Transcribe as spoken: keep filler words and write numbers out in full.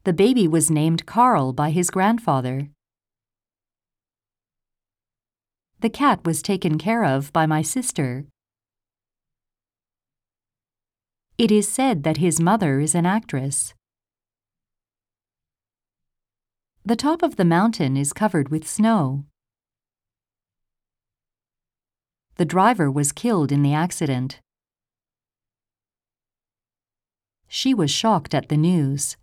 The baby was named Carl by his grandfather. The cat was taken care of by my sister. It is said that his mother is an actress. The top of the mountain is covered with snow. The driver was killed in the accident. She was shocked at the news.